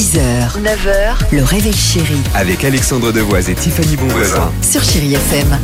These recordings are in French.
6h, 9h, le réveil chéri Avec Alexandre Devoise et Tiffany Bonvoisin. sur Chéri FM.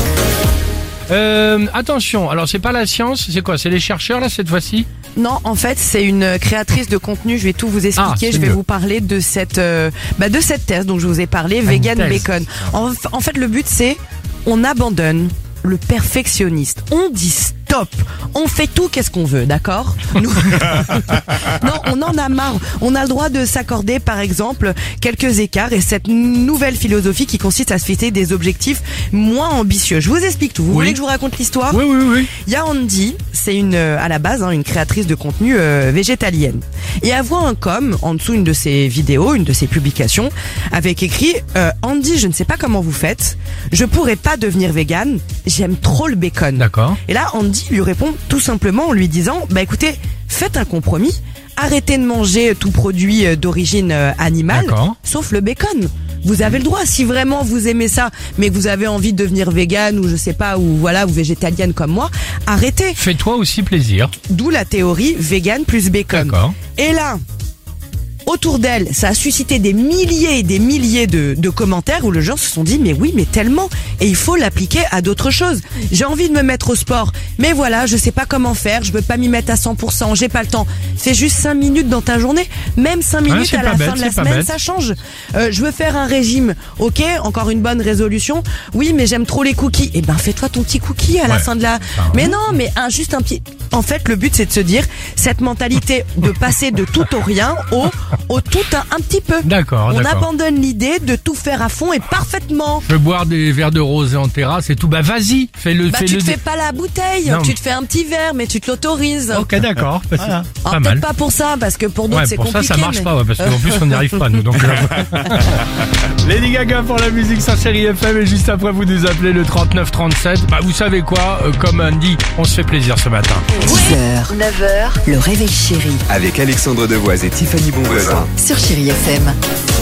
Attention, alors c'est pas la science, c'est quoi? C'est les chercheurs là cette fois-ci? Non, en fait, c'est une créatrice de contenu. Je vais tout vous expliquer. c'est Je vais mieux. vous parler de cette thèse dont je vous ai parlé, vegan thèse. bacon. En fait, le but c'est on abandonne le perfectionniste. On dit stop. On fait tout qu'est-ce qu'on veut, d'accord? Nous... Non, on en a marre. On a le droit de s'accorder, par exemple, quelques écarts et cette nouvelle philosophie qui consiste à se fixer des objectifs moins ambitieux. Je vous explique tout. Vous voulez que je vous raconte l'histoire? Oui. Il y a Andy, c'est à la base une créatrice de contenu végétalienne. Et elle voit un com en dessous une de ses vidéos, une de ses publications, avec écrit Andy, je ne sais pas comment vous faites, je pourrais pas devenir vegan, j'aime trop le bacon. D'accord. Et là, Andy lui répond tout simplement en lui disant écoutez, faites un compromis, arrêtez de manger tout produit d'origine animale, D'accord. sauf le bacon. Vous avez le droit, si vraiment vous aimez ça, mais que vous avez envie de devenir vegan ou je sais pas, ou voilà, ou végétalienne comme moi, arrêtez. Fais-toi aussi plaisir. D'où la théorie vegan plus bacon. D'accord. Et là, autour d'elle, ça a suscité des milliers et des milliers de commentaires où les gens se sont dit mais oui, mais tellement, et il faut l'appliquer à d'autres choses. J'ai envie de me mettre au sport, mais voilà, je sais pas comment faire, je peux pas m'y mettre à 100%, j'ai pas le temps. Fais juste 5 minutes dans ta journée, même 5 minutes c'est à pas la bête, fin de la c'est pas semaine, bête. ça change. Je veux faire un régime, ok, encore une bonne résolution. Oui, mais j'aime trop les cookies. Eh ben fais-toi ton petit cookie à la Ouais. fin de la... Mais non, mais juste un petit... En fait, le but c'est de se dire, cette mentalité de passer de tout au rien au tout un petit peu. D'accord, On d'accord. abandonne l'idée de tout faire à fond et parfaitement. Je veux boire des verres de rosé en terrasse et tout. Bah vas-y, fais-le. Tu te fais pas la bouteille, Non. tu te fais un petit verre, mais tu te l'autorises. Ok, d'accord. Voilà. Pas Alors, mal. peut-être pas pour ça, parce que pour d'autres Ouais, c'est pour compliqué. ça marche mais- pas, ouais, parce qu'en plus on n'y arrive pas nous. Donc Lady Gaga pour la musique sur Chéri FM et juste après vous nous appelez le 3937. Bah vous savez quoi, comme Andy, on se fait plaisir ce matin. 6h, 9h, le réveil chéri Avec Alexandre Devoise et Tiffany Bonvoisin. sur Chéri FM.